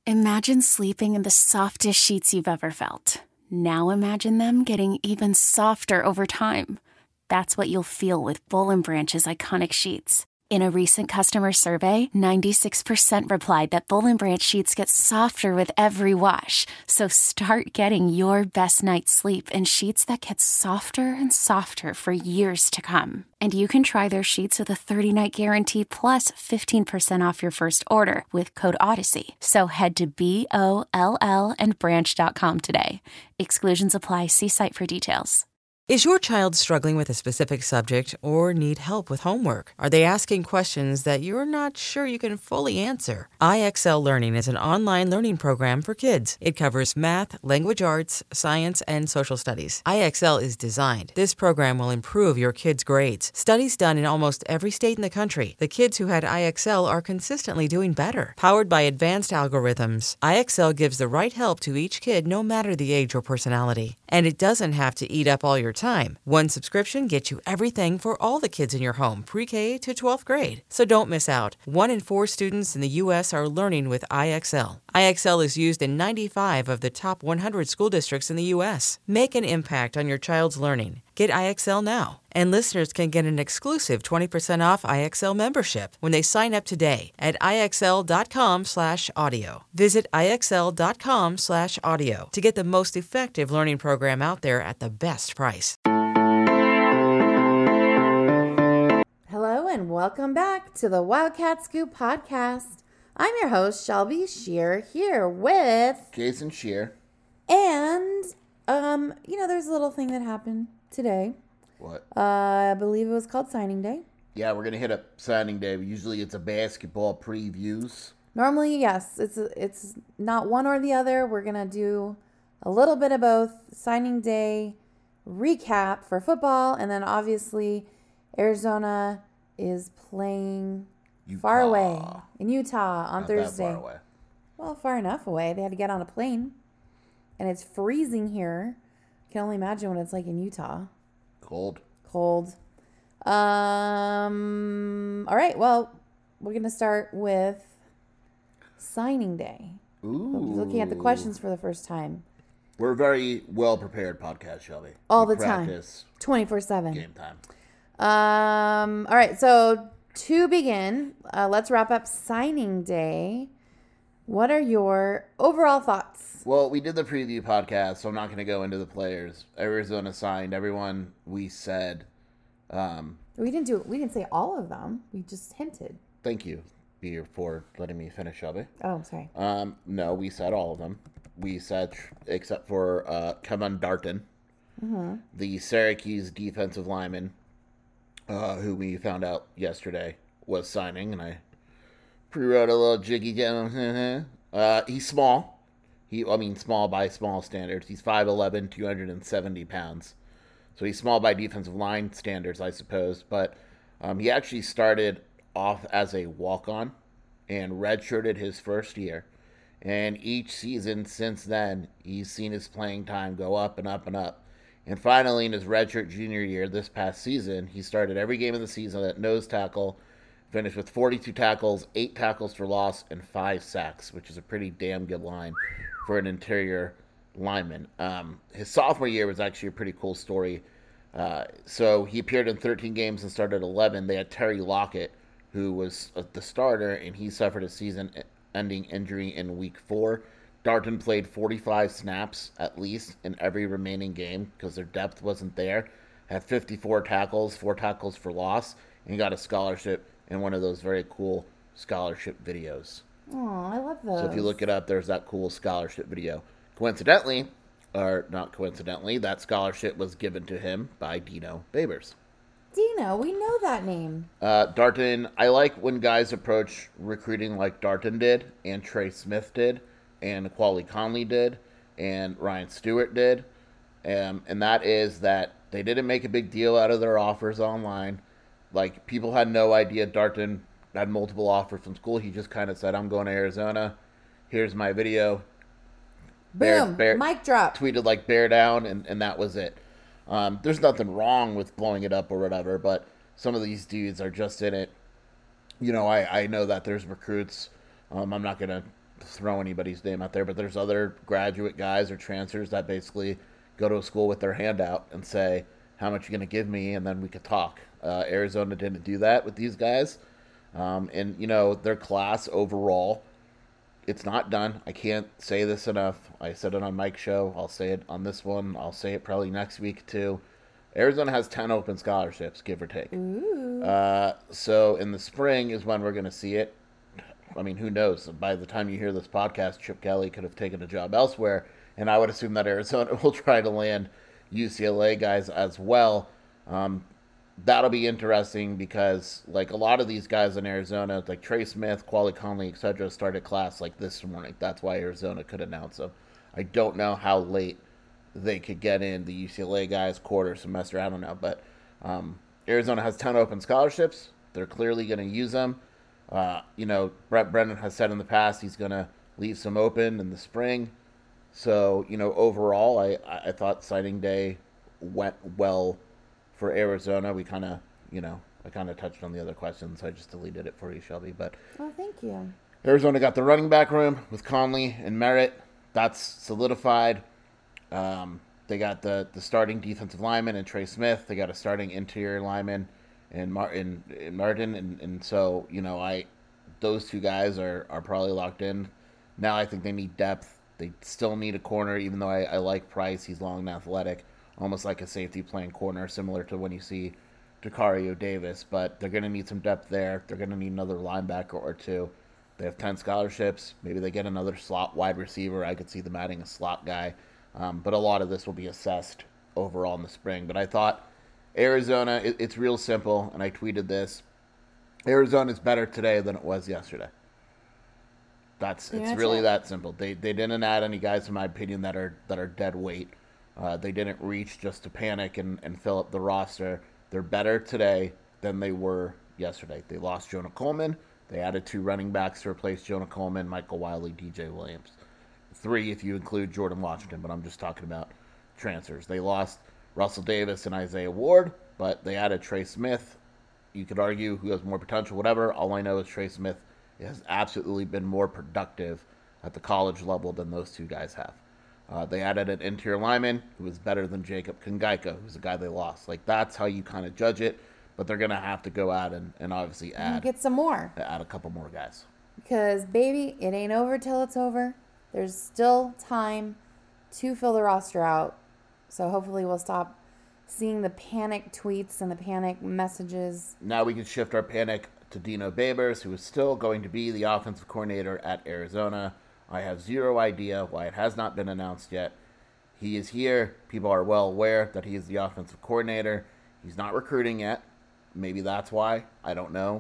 Imagine sleeping in the softest sheets you've ever felt. Now imagine them getting even softer over time. That's what you'll feel with Boll & Branch's iconic sheets. In a recent customer survey, 96% replied that Boll & Branch sheets get softer with every wash. So start getting your best night's sleep in sheets that get softer and softer for years to come. And you can try their sheets with a 30-night guarantee plus 15% off your first order with code Odyssey. So head to BOLL and branch.com today. Exclusions apply. See site for details. Is your child struggling with a specific subject or need help with homework? Are they asking questions that you're not sure you can fully answer? IXL Learning is an online learning program for kids. It covers math, language arts, science, and social studies. IXL is designed. This program will improve your kids' grades. Studies done in almost every state in the country. The kids who had IXL are consistently doing better. Powered by advanced algorithms, IXL gives the right help to each kid no matter the age or personality. And it doesn't have to eat up all your time. One subscription gets you everything for all the kids in your home, pre-K to 12th grade. So don't miss out. 1 in 4 students in the U.S. are learning with IXL. IXL is used in 95 of the top 100 school districts in the U.S. Make an impact on your child's learning. Get IXL now. And listeners can get an exclusive 20% off IXL membership when they sign up today at IXL.com/audio. Visit IXL.com/audio to get the most effective learning program out there at the best price. Hello and welcome back to the Wildcat Scoop podcast. I'm your host, Shelby Shear, here with Jason Shear. And, there's a little thing that happened today. What? I believe it was called signing day. Yeah, we're going to hit up signing day. Usually it's a basketball previews. Normally, yes. It's not one or the other. We're going to do a little bit of both. Signing day recap for football. And then obviously Arizona is playing far away in Utah on Thursday. That far away. Well, far enough away. They had to get on a plane. And it's freezing here. I can only imagine what it's like in Utah. Cold. All right. Well, we're going to start with signing day. Ooh. Looking at the questions for the first time. We're a very well prepared podcast, Shelby. All we the time. 24/7. Game time. All right. So to begin, let's wrap up signing day. What are your overall thoughts? Well, we did the preview podcast, so I'm not going to go into the players. Arizona signed everyone we said. We didn't say all of them. We just hinted. Thank you, Beer, for letting me finish, Shelby. Oh, sorry. No, we said all of them. We said, except for Kevin Darton, the Syracuse defensive lineman, who we found out yesterday was signing, and I pre-wrote a little jiggy down. He's small. Small by small standards. He's 5'11", 270 pounds. So he's small by defensive line standards, I suppose. But he actually started off as a walk-on and redshirted his first year. And each season since then, he's seen his playing time go up and up and up. And finally, in his redshirt junior year this past season, he started every game of the season at nose tackle, finished with 42 tackles, 8 tackles for loss, and 5 sacks, which is a pretty damn good line for an interior lineman. His sophomore year was actually a pretty cool story. So he appeared in 13 games and started 11. They had Terry Lockett, who was the starter, and he suffered a season-ending injury in week 4. Darton played 45 snaps at least in every remaining game because their depth wasn't there. Had 54 tackles, 4 tackles for loss, and got a scholarship in one of those very cool scholarship videos. Oh, I love those. So if you look it up, there's that cool scholarship video. Coincidentally, or not coincidentally, that scholarship was given to him by Dino Babers. Dino, we know that name. Darton, I like when guys approach recruiting like Darton did, and Trey Smith did, and Quali Conley did, and Ryan Stewart did. And that is that they didn't make a big deal out of their offers online. Like, people had no idea Darton had multiple offers from school. He just kind of said, I'm going to Arizona. Here's my video. Boom. Mic drop. Tweeted like bear down, and that was it. There's nothing wrong with blowing it up or whatever, but some of these dudes are just in it. You know, I know that there's recruits. I'm not going to to throw anybody's name out there, but there's other graduate guys or transfers that basically go to a school with their hand out and say, how much are you going to give me? And then we could talk. Arizona didn't do that with these guys. And, their class overall, it's not done. I can't say this enough. I said it on Mike's show. I'll say it on this one. I'll say it probably next week too. Arizona has 10 open scholarships, give or take. So in the spring is when we're going to see it. I mean, who knows? By the time you hear this podcast, Chip Kelly could have taken a job elsewhere, and I would assume that Arizona will try to land UCLA guys as well. That'll be interesting because, like, a lot of these guys in Arizona, like Trey Smith, Quali Conley, etc., started class like this morning. That's why Arizona could announce them. I don't know how late they could get in the UCLA guys, quarter semester, I don't know. But Arizona has 10 open scholarships. They're clearly going to use them. Brett Brennan has said in the past he's going to leave some open in the spring. So, overall, I thought signing day went well for Arizona. We kind of, I kind of touched on the other questions, so I just deleted it for you, Shelby. But thank you. Arizona got the running back room with Conley and Merritt. That's solidified. They got the starting defensive lineman and Trey Smith. They got a starting interior lineman and Martin. And so, those two guys are probably locked in. Now I think they need depth. They still need a corner, even though I like Price. He's long and athletic, almost like a safety playing corner, similar to when you see Dakario Davis. But they're going to need some depth there. They're going to need another linebacker or two. They have 10 scholarships. Maybe they get another slot wide receiver. I could see them adding a slot guy. But a lot of this will be assessed overall in the spring. But I thought Arizona, it's real simple, and I tweeted this. Arizona is better today than it was yesterday. It's really that simple. They didn't add any guys, in my opinion, that are dead weight. They didn't reach just to panic and fill up the roster. They're better today than they were yesterday. They lost Jonah Coleman. They added 2 running backs to replace Jonah Coleman, Michael Wiley, DJ Williams. 3 if you include Jordan Washington, but I'm just talking about transfers. They lost Russell Davis and Isaiah Ward, but they added Trey Smith. You could argue who has more potential, whatever. All I know is Trey Smith has absolutely been more productive at the college level than those 2 guys have. They added an interior lineman who was better than Jacob Kangaika, who's the guy they lost. Like, that's how you kind of judge it, but they're going to have to go out and obviously get some more. Add a couple more guys. Because, baby, it ain't over till it's over. There's still time to fill the roster out. So hopefully we'll stop seeing the panic tweets and the panic messages. Now we can shift our panic to Dino Babers, who is still going to be the offensive coordinator at Arizona. I have zero idea why it has not been announced yet. He is here. People are well aware that he is the offensive coordinator. He's not recruiting yet. Maybe that's why. I don't know.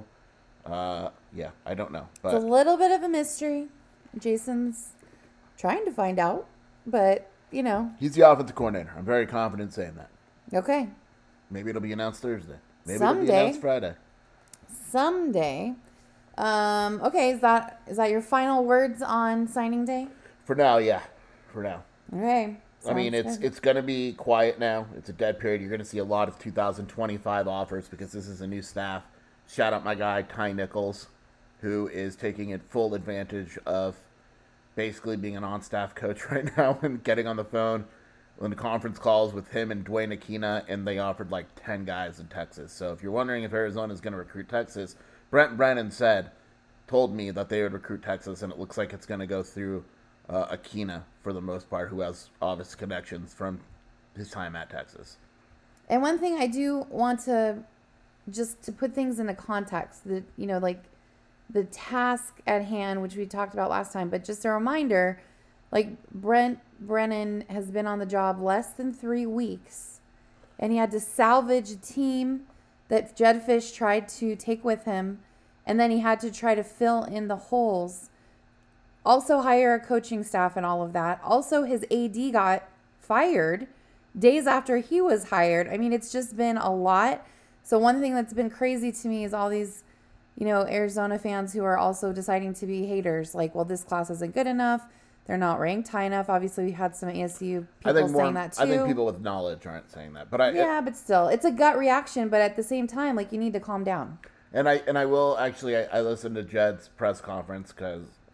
I don't know. But it's a little bit of a mystery. Jason's trying to find out, but, he's the offensive coordinator. I'm very confident saying that. Okay. Maybe it'll be announced Thursday. Maybe Someday. It'll be announced Friday. Someday. Okay, is that your final words on signing day? For now, yeah. For now. Okay. I mean, it's going to be quiet now. It's a dead period. You're going to see a lot of 2025 offers because this is a new staff. Shout out my guy, Ty Nichols, who is taking full advantage of basically being an on-staff coach right now and getting on the phone in the conference calls with him and Dwayne Aquina, and they offered like 10 guys in Texas. So if you're wondering if Arizona is going to recruit Texas, Brent Brennan told me that they would recruit Texas, and it looks like it's going to go through Aquina for the most part, who has obvious connections from his time at Texas. And one thing I do want to just to put things into context, that like the task at hand, which we talked about last time, but just a reminder, like Brent Brennan has been on the job less than 3 weeks, and he had to salvage a team that Jedd Fisch tried to take with him, and then he had to try to fill in the holes. Also hire a coaching staff and all of that. Also, his AD got fired days after he was hired. I mean, it's just been a lot. So one thing that's been crazy to me is all these, Arizona fans who are also deciding to be haters. Like, well, this class isn't good enough. They're not ranked high enough. Obviously, we had some ASU people saying that too. I think people with knowledge aren't saying that. But but still, it's a gut reaction. But at the same time, like, you need to calm down. And I will actually, I listened to Jedd's press conference because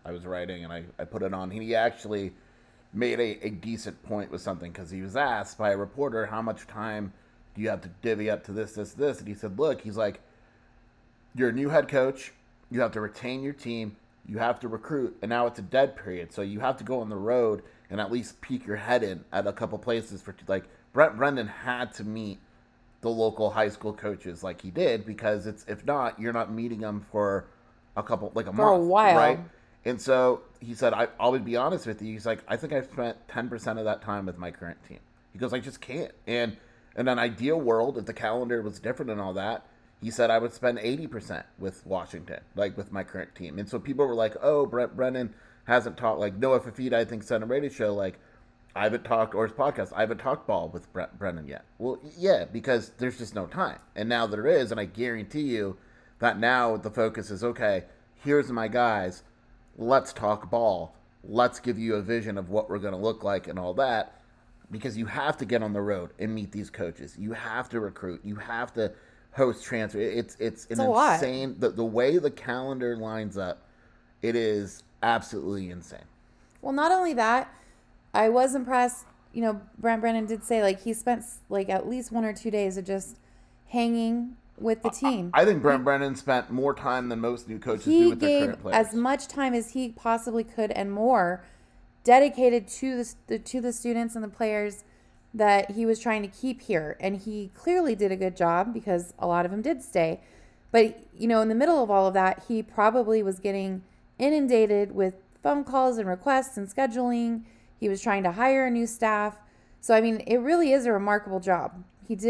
I was writing, and I put it on. He actually made a decent point with something, because he was asked by a reporter, how much time do you have to divvy up to this? And he said, look, he's like, you're a new head coach. You have to retain your team. You have to recruit. And now it's a dead period. So you have to go on the road and at least peek your head in at a couple places. Like, Brent Brennan had to meet the local high school coaches like he did, because if not, you're not meeting them for a month. For a while. Right? And so he said, I'll be honest with you. He's like, I think I've spent 10% of that time with my current team. He goes, I just can't. And in an ideal world, if the calendar was different and all that, he said I would spend 80% with Washington, like with my current team. And so people were like, oh, Brent Brennan hasn't talked, like Noah Fafita, I think, said on a radio show, like, I haven't talked, or his podcast, I haven't talked ball with Brent Brennan yet. Well, yeah, because there's just no time. And now there is, and I guarantee you that now the focus is, okay, here's my guys. Let's talk ball. Let's give you a vision of what we're going to look like and all that, because you have to get on the road and meet these coaches. You have to recruit. You have to host transfer. It's an insane, the way the calendar lines up, it is absolutely insane. Well, not only that, I was impressed. You know, Brent Brennan did say, like, he spent like at least 1 or 2 days of just hanging with the team. I think Brent Brennan spent more time than most new coaches do with their current players. He gave as much time as he possibly could and more dedicated to the students and the players that he was trying to keep here. And he clearly did a good job, because a lot of them did stay. But, you know, in the middle of all of that, he probably was getting inundated with phone calls and requests and scheduling. He was trying to hire a new staff. So, I mean, it really is a remarkable job.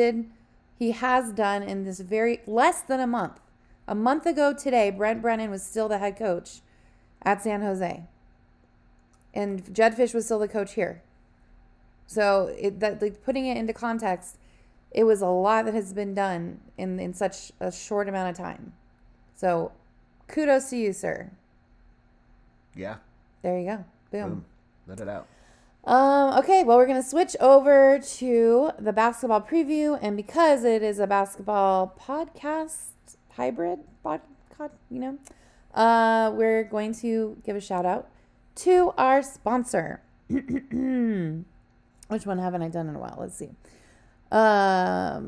He has done in this less than a month. A month ago today, Brent Brennan was still the head coach at San Jose. And Jedd Fisch was still the coach here. So putting it into context, it was a lot that has been done in such a short amount of time. So kudos to you, sir. Yeah. There you go. Boom. Let it out. Okay, well, we're going to switch over to the basketball preview. And because it is a basketball podcast, hybrid podcast, we're going to give a shout out to our sponsor. Which one haven't I done in a while? Let's see. Our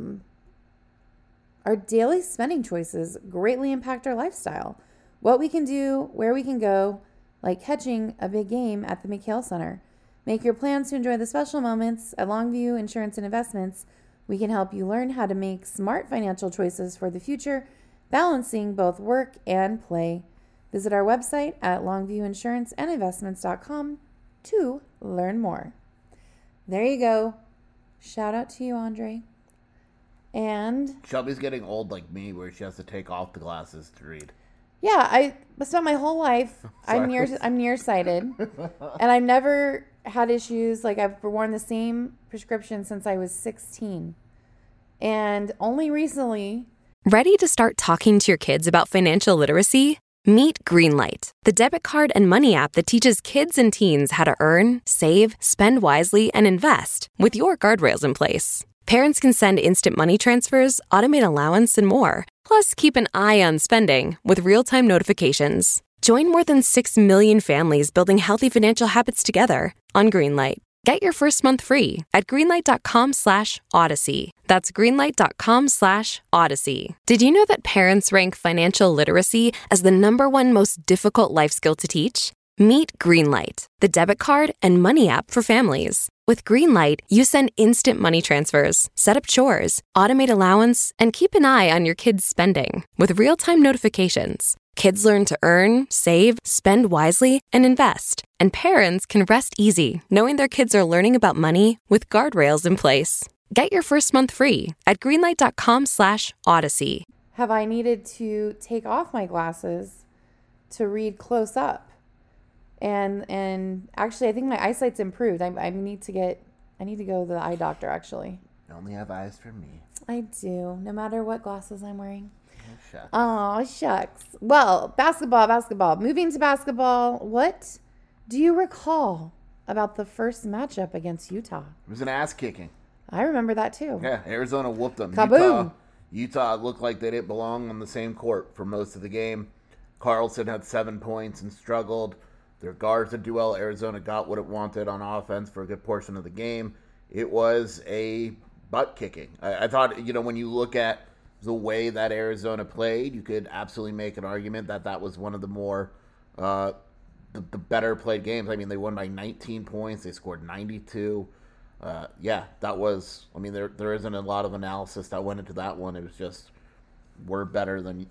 daily spending choices greatly impact our lifestyle. What we can do, where we can go, like catching a big game at the McHale Center. Make your plans to enjoy the special moments at Longview Insurance and Investments. We can help you learn how to make smart financial choices for the future, balancing both work and play. Visit our website at longviewinsuranceandinvestments.com to learn more. There you go. Shout out to you, Andre. And Shelby's getting old like me, where she has to take off the glasses to read. Yeah, I spent my whole life. I'm nearsighted, and I've never had issues. Like, I've worn the same prescription since I was 16, and only recently. Ready to start talking to your kids about financial literacy? Meet Greenlight, the debit card and money app that teaches kids and teens how to earn, save, spend wisely, and invest with your guardrails in place. Parents can send instant money transfers, automate allowance, and more. Plus, keep an eye on spending with real-time notifications. Join more than 6 million families building healthy financial habits together on Greenlight. Get your first month free at greenlight.com/Odyssey. That's greenlight.com/Odyssey. Did you know that parents rank financial literacy as the #1 most difficult life skill to teach? Meet Greenlight, the debit card and money app for families. With Greenlight, you send instant money transfers, set up chores, automate allowance, and keep an eye on your kids' spending with real-time notifications. Kids learn to earn, save, spend wisely, and invest. And parents can rest easy knowing their kids are learning about money with guardrails in place. Get your first month free at greenlight.com/Odyssey. Have I needed to take off my glasses to read close up? And actually, I think my eyesight's improved. I need to go to the eye doctor, actually. You only have eyes for me. I do, no matter what glasses I'm wearing. Oh, shucks. Oh, shucks. Well, basketball. Moving to basketball, what do you recall about the first matchup against Utah? It was an ass kicking. I remember that, too. Yeah, Arizona whooped them. Kaboom! Utah looked like they didn't belong on the same court for most of the game. Carlson had 7 points and struggled. Their guards did do well. Arizona got what it wanted on offense for a good portion of the game. It was a butt kicking. I thought, when you look at the way that Arizona played, you could absolutely make an argument that was one of the more the better played games. I mean, they won by 19 points. They scored 92. That was. I mean, there isn't a lot of analysis that went into that one. It was just we're better than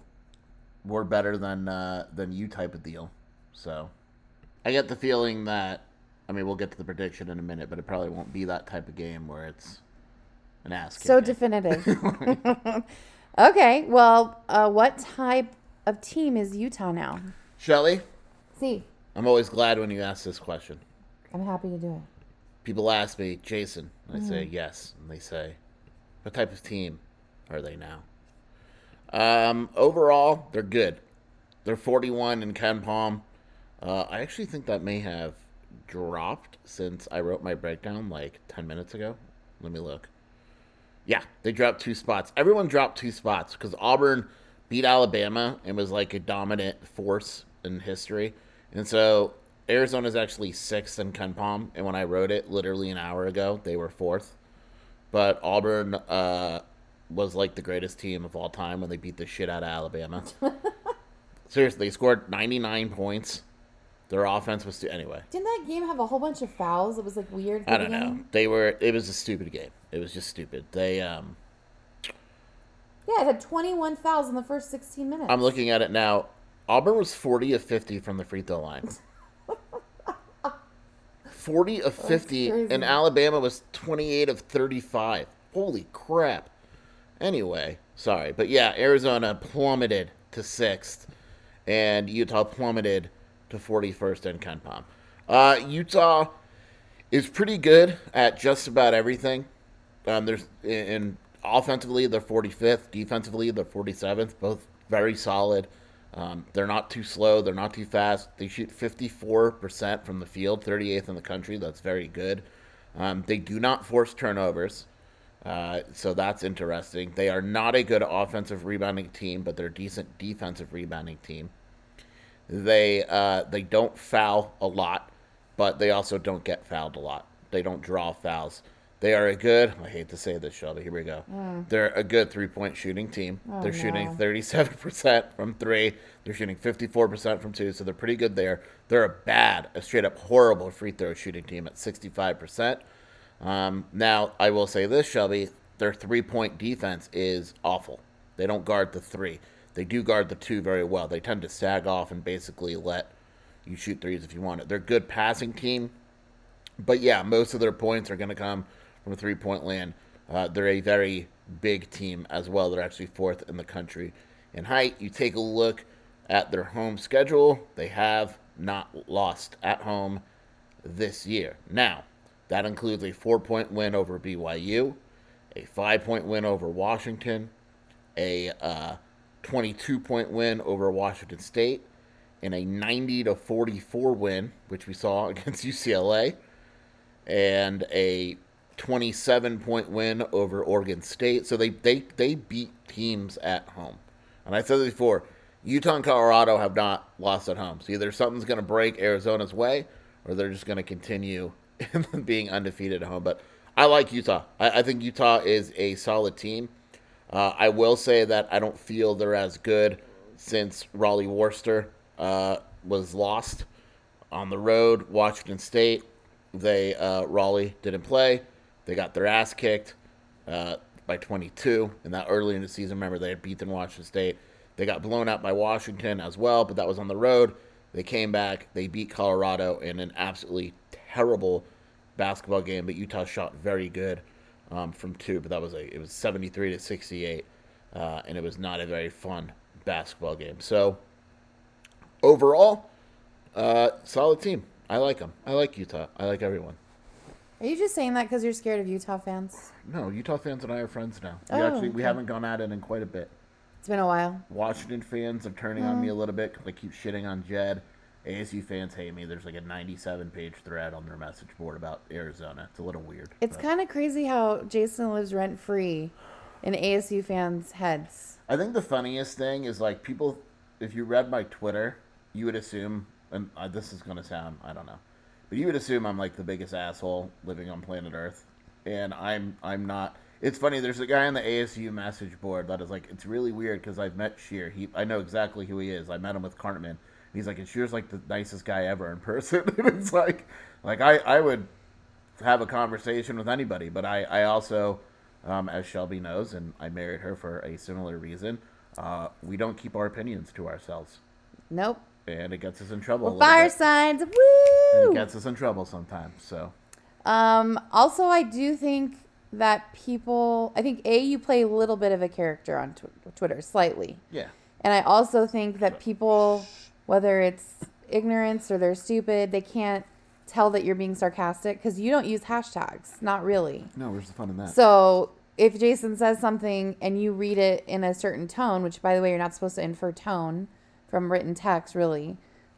you type of deal. So I get the feeling that. I mean, we'll get to the prediction in a minute, but it probably won't be that type of game where it's an ass kicking. So definitive. Okay, well, what type of team is Utah now? Shelly? See. I'm always glad when you ask this question. I'm happy to do it. People ask me, Jason, and I say yes, and they say, what type of team are they now? Overall, they're good. They're 41 in KenPom. I actually think that may have dropped since I wrote my breakdown like 10 minutes ago. Let me look. Yeah, they dropped 2 spots. Everyone dropped 2 spots because Auburn beat Alabama and was like a dominant force in history. And so Arizona's actually 6th in KenPom. And when I wrote it literally an hour ago, they were 4th. But Auburn was like the greatest team of all time when they beat the shit out of Alabama. Seriously, they scored 99 points. Their offense was anyway. Didn't that game have a whole bunch of fouls? It was like weird. I don't know. It was a stupid game. It was just stupid. They Yeah, it had 21 fouls in the first 16 minutes. I'm looking at it now. Auburn was 40 of 50 from the free throw line. 40 of 50, and Alabama was 28 of 35. Holy crap. Anyway, sorry. But yeah, Arizona plummeted to 6th, and Utah plummeted to 41st in KenPom. Utah is pretty good at just about everything. Offensively, they're 45th. Defensively, they're 47th. Both very solid. They're not too slow. They're not too fast. They shoot 54% from the field, 38th in the country. That's very good. They do not force turnovers, so that's interesting. They are not a good offensive rebounding team, but they're a decent defensive rebounding team. They don't foul a lot, but they also don't get fouled a lot. They don't draw fouls. They are I hate to say this, Shelby, here we go. They're a good three-point shooting team. They're shooting 37% from 3. They're shooting 54% from 2, so they're pretty good there. They're a straight-up horrible free throw shooting team at 65%. Now, I will say this, Shelby, their three-point defense is awful. They don't guard the 3. They do guard the 2 very well. They tend to sag off and basically let you shoot threes if you want it. They're a good passing team, but yeah, most of their points are going to come from a three-point land. They're a very big team as well. They're actually 4th in the country in height. You take a look at their home schedule. They have not lost at home this year. Now, that includes a 4-point win over BYU, a 5-point win over Washington, a 22-point win over Washington State, and a 90-44 win, which we saw against UCLA, and a 27-point win over Oregon State. So they beat teams at home. And I said this before, Utah and Colorado have not lost at home. So either something's going to break Arizona's way, or they're just going to continue being undefeated at home. But I like Utah. I think Utah is a solid team. I will say that I don't feel they're as good since Raleigh Worcester was lost on the road. Washington State, Raleigh didn't play. They got their ass kicked by 22. And that early in the season, remember, they had beaten Washington State. They got blown out by Washington as well, but that was on the road. They came back. They beat Colorado in an absolutely terrible basketball game, but Utah shot very good from 2. But it was 73-68, and it was not a very fun basketball game. So overall, solid team. I like them. I like Utah. I like everyone. Are you just saying that because you're scared of Utah fans? No, Utah fans and I are friends now. We haven't gone at it in quite a bit. It's been a while. Washington fans are turning on me a little bit because I keep shitting on Jed. ASU fans hate me. There's like a 97-page thread on their message board about Arizona. It's a little weird. It's kind of crazy how Jason lives rent-free in ASU fans' heads. I think the funniest thing is, like, people, if you read my Twitter, you would assume and this is going to sound, I don't know, but you would assume I'm like the biggest asshole living on planet Earth, and I'm not. It's funny, there's a guy on the ASU message board that is like, it's really weird because I've met Sheer. I know exactly who he is. I met him with Cartman. And he's like, and Sheer's like the nicest guy ever in person. And it's like I would have a conversation with anybody, but I also, as Shelby knows, and I married her for a similar reason, we don't keep our opinions to ourselves. Nope. And it gets us in trouble. Well, fire signs, woo! And it gets us in trouble sometimes. So, also, I do think that people, I think you play a little bit of a character on Twitter, slightly. Yeah. And I also think that people, whether it's ignorance or they're stupid, they can't tell that you're being sarcastic because you don't use hashtags. Not really. No, where's the fun in that? So if Jason says something and you read it in a certain tone, which, by the way, you're not supposed to infer tone from written text, really.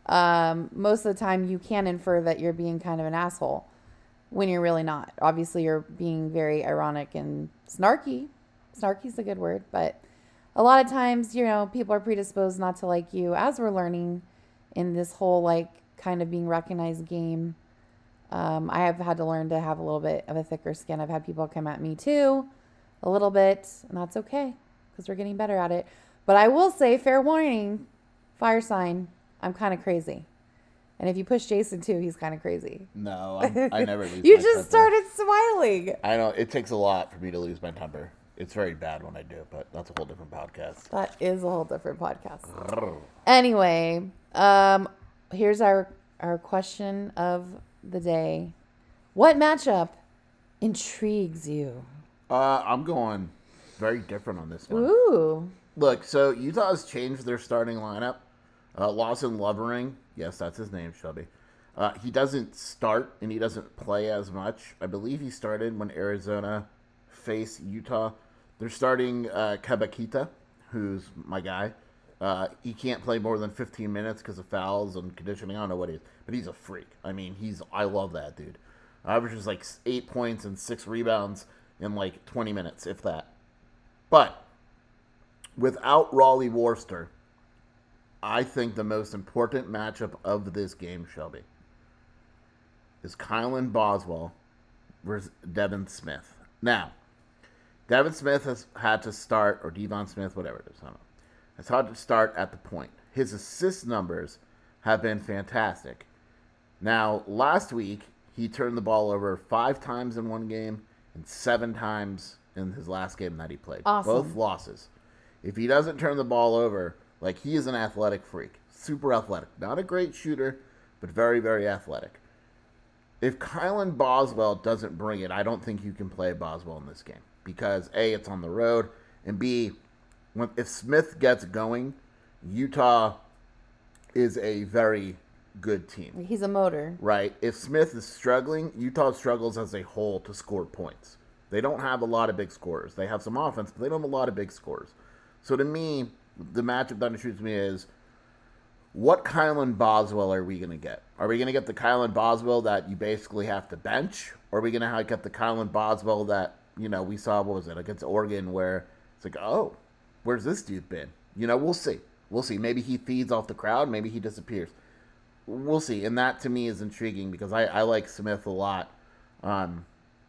Most of the time you can infer that you're being kind of an asshole when you're really not. Obviously, you're being very ironic and snarky. Snarky's a good word, but a lot of times, people are predisposed not to like you, as we're learning in this whole, like, kind of being recognized game. I have had to learn to have a little bit of a thicker skin. I've had people come at me, too, a little bit, and that's okay, because we're getting better at it. But I will say, fair warning, fire sign, I'm kind of crazy. And if you push Jason, too, he's kind of crazy. No, I never lose You my just temper. started smiling. I know. It takes a lot for me to lose my temper. It's very bad when I do, but that's a whole different podcast. That is a whole different podcast. Anyway, here's our question of the day. What matchup intrigues you? I'm going very different on this one. Ooh. Look, so Utah has changed their starting lineup. Lawson Lovering, yes, that's his name, Shelby. He doesn't start and he doesn't play as much. I believe he started when Arizona faced Utah. They're starting Kabakita, who's my guy. He can't play more than 15 minutes because of fouls and conditioning. I don't know what he is, but he's a freak. I mean, I love that dude. Averages like 8 points and 6 rebounds in like 20 minutes, if that. But without Raleigh Worcester, I think the most important matchup of this game, Shelby, is Kylan Boswell versus Devin Smith. Now, Devin Smith has had to start, or Devon Smith, whatever it is, I don't know, has had to start at the point. His assist numbers have been fantastic. Now, last week, he turned the ball over 5 times in one game and 7 times in his last game that he played. Awesome. Both losses. If he doesn't turn the ball over, like, he is an athletic freak. Super athletic. Not a great shooter, but very, very athletic. If Kylan Boswell doesn't bring it, I don't think you can play Boswell in this game. Because, A, it's on the road, and B, if Smith gets going, Utah is a very good team. He's a motor. Right. If Smith is struggling, Utah struggles as a whole to score points. They don't have a lot of big scorers. They have some offense, but they don't have a lot of big scorers. So to me, the matchup that intrigues me is, what Kylan Boswell are we going to get? Are we going to get the Kylan Boswell that you basically have to bench? Or are we going to get the Kylan Boswell that, we saw, what was it, against Oregon, where it's like, oh, where's this dude been? We'll see. We'll see. Maybe he feeds off the crowd. Maybe he disappears. We'll see. And that, to me, is intriguing because I like Smith a lot. And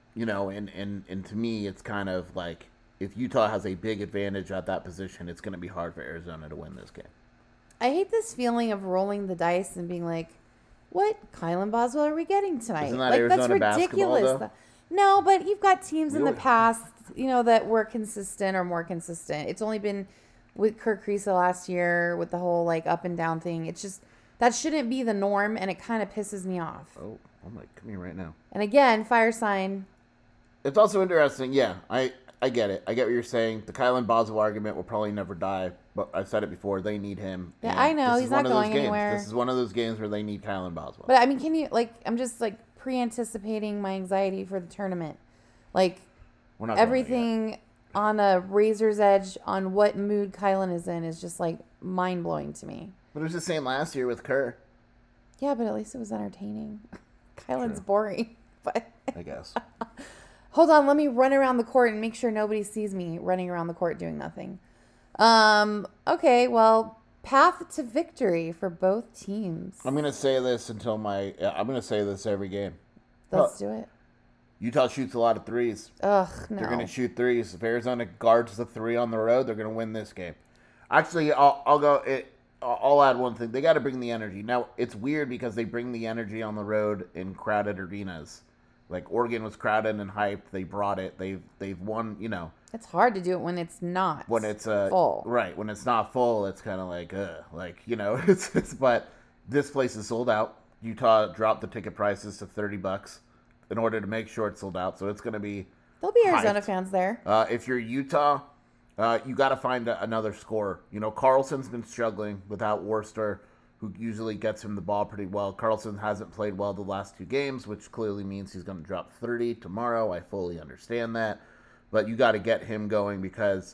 to me, it's kind of like, if Utah has a big advantage at that position, it's going to be hard for Arizona to win this game. I hate this feeling of rolling the dice and being like, what Kylan Boswell are we getting tonight? Isn't that Arizona that's ridiculous. basketball, though? No, but you've got teams in the past, that were consistent or more consistent. It's only been with Kirk Kriisa last year with the whole up and down thing. It's just, that shouldn't be the norm, and it kind of pisses me off. Oh, I'm come here right now. And again, fire sign. It's also interesting. Yeah, I get it. I get what you're saying. The Kylan Boswell argument will probably never die, but I've said it before. They need him. Yeah, I know. He's not going anywhere. This is one of those games where they need Kylan Boswell. But, I mean, can you, I'm just, pre-anticipating my anxiety for the tournament. We're not everything on a razor's edge on what mood Kylan is in is just, mind-blowing to me. But it was the same last year with Kerr. Yeah, but at least it was entertaining. Kylan's boring. But I guess. Hold on, let me run around the court and make sure nobody sees me running around the court doing nothing. Okay, well, path to victory for both teams? I'm going to say this I'm going to say this every game. Let's do it. Utah shoots a lot of threes. Ugh, no. They're going to shoot threes. If Arizona guards the three on the road, they're going to win this game. Actually, I'll add one thing. They got to bring the energy. Now, it's weird because they bring the energy on the road in crowded arenas. Like, Oregon was crowded and hyped. They brought it. They've won, It's hard to do it when it's not full. Right. When it's not full, it's kind of like, but this place is sold out. Utah dropped the ticket prices to $30 in order to make sure it's sold out. So it's going to be There'll be hyped. Arizona fans there. If you're Utah, you got to find another scorer. Carlson's been struggling without Worcester, who usually gets him the ball pretty well. Carlson hasn't played well the last 2 games, which clearly means he's going to drop 30 tomorrow. I fully understand that. But you got to get him going because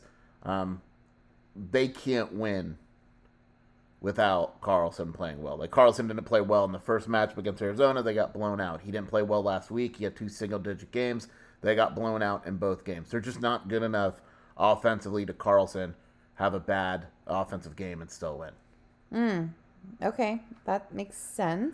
they can't win without Carlson playing well. Like, Carlson didn't play well in the first match against Arizona. They got blown out. He didn't play well last week. He had 2 single-digit games. They got blown out in both games. They're just not good enough offensively to Carlson have a bad offensive game and still win. Okay, that makes sense.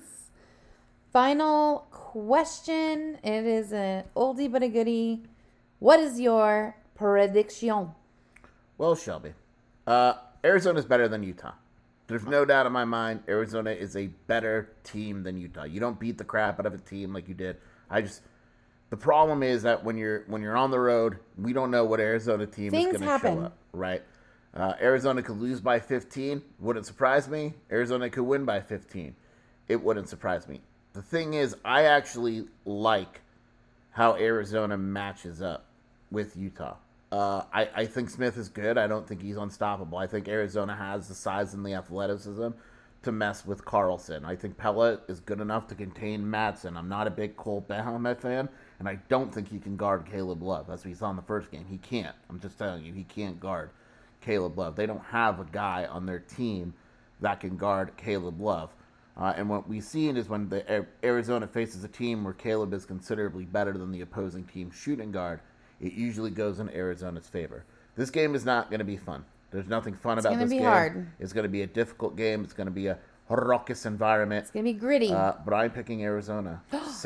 Final question. It is an oldie but a goodie. What is your prediction? Well, Shelby, Arizona's better than Utah. There's no doubt in my mind Arizona is a better team than Utah. You don't beat the crap out of a team like you did. The problem is that when you're on the road, we don't know what Arizona team is going to show up, right? Arizona could lose by 15. Wouldn't surprise me. Arizona could win by 15. It wouldn't surprise me. The thing is, I actually like how Arizona matches up with Utah. I think Smith is good. I don't think he's unstoppable. I think Arizona has the size and the athleticism to mess with Carlson. I think Pella is good enough to contain Madsen. I'm not a big Cole Behelmet fan, and I don't think he can guard Caleb Love. As we saw in the first game, he can't. I'm just telling you, he can't guard Caleb Love. They don't have a guy on their team that can guard Caleb Love. And what we've seen is when Arizona faces a team where Caleb is considerably better than the opposing team's shooting guard, it usually goes in Arizona's favor. This game is not going to be fun. There's nothing fun about this game. It's going to be hard. It's going to be a difficult game. It's going to be a raucous environment. It's going to be gritty. But I'm picking Arizona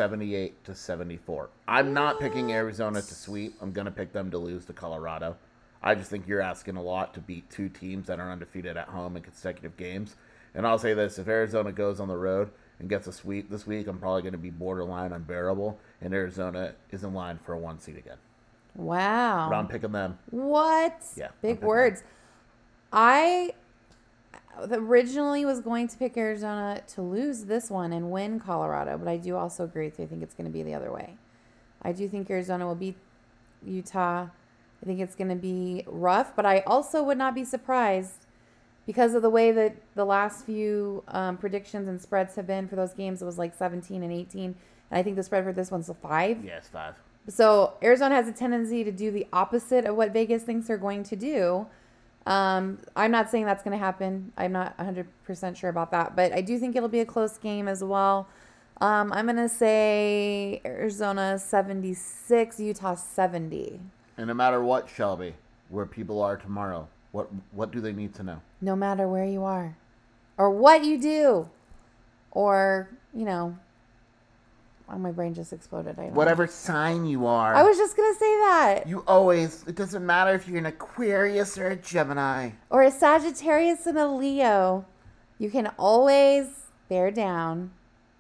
78-74. I'm not picking Arizona to sweep. I'm going to pick them to lose to Colorado. I just think you're asking a lot to beat 2 teams that are undefeated at home in consecutive games. And I'll say this, if Arizona goes on the road and gets a sweep this week, I'm probably going to be borderline unbearable, and Arizona is in line for a 1 seed again. Wow. But I'm picking them. What? Yeah. Big words. I originally was going to pick Arizona to lose this one and win Colorado, but I do also agree with you. I think it's going to be the other way. I do think Arizona will beat Utah. I think it's going to be rough, but I also would not be surprised because of the way that the last few predictions and spreads have been for those games. It was like 17 and 18, and I think the spread for this one's 5. Yes, 5. So Arizona has a tendency to do the opposite of what Vegas thinks they're going to do. I'm not saying that's going to happen. I'm not 100% sure about that, but I do think it'll be a close game as well. I'm going to say Arizona 76, Utah 70. And no matter what, Shelby, where people are tomorrow, what do they need to know? No matter where you are or what you do or, my brain just exploded. Whatever sign you are. I was just going to say that. It doesn't matter if you're an Aquarius or a Gemini. Or a Sagittarius and a Leo. You can always bear down.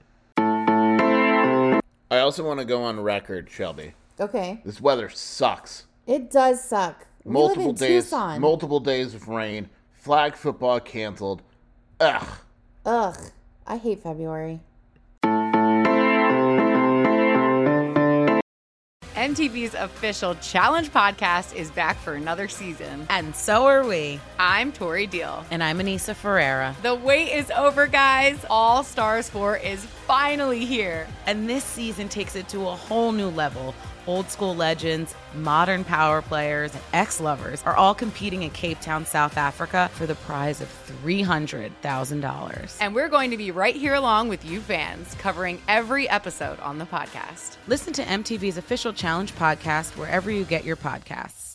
I also want to go on record, Shelby. Okay. This weather sucks. It does suck. We live in Tucson. Multiple days of rain. Flag football canceled. Ugh. I hate February. MTV's official Challenge podcast is back for another season. And so are we. I'm Tori Deal. And I'm Anissa Ferreira. The wait is over, guys. All Stars 4 is finally here. And this season takes it to a whole new level. Old school legends, modern power players, and ex-lovers are all competing in Cape Town, South Africa for the prize of $300,000. And we're going to be right here along with you fans, covering every episode on the podcast. Listen to MTV's official Challenge podcast wherever you get your podcasts.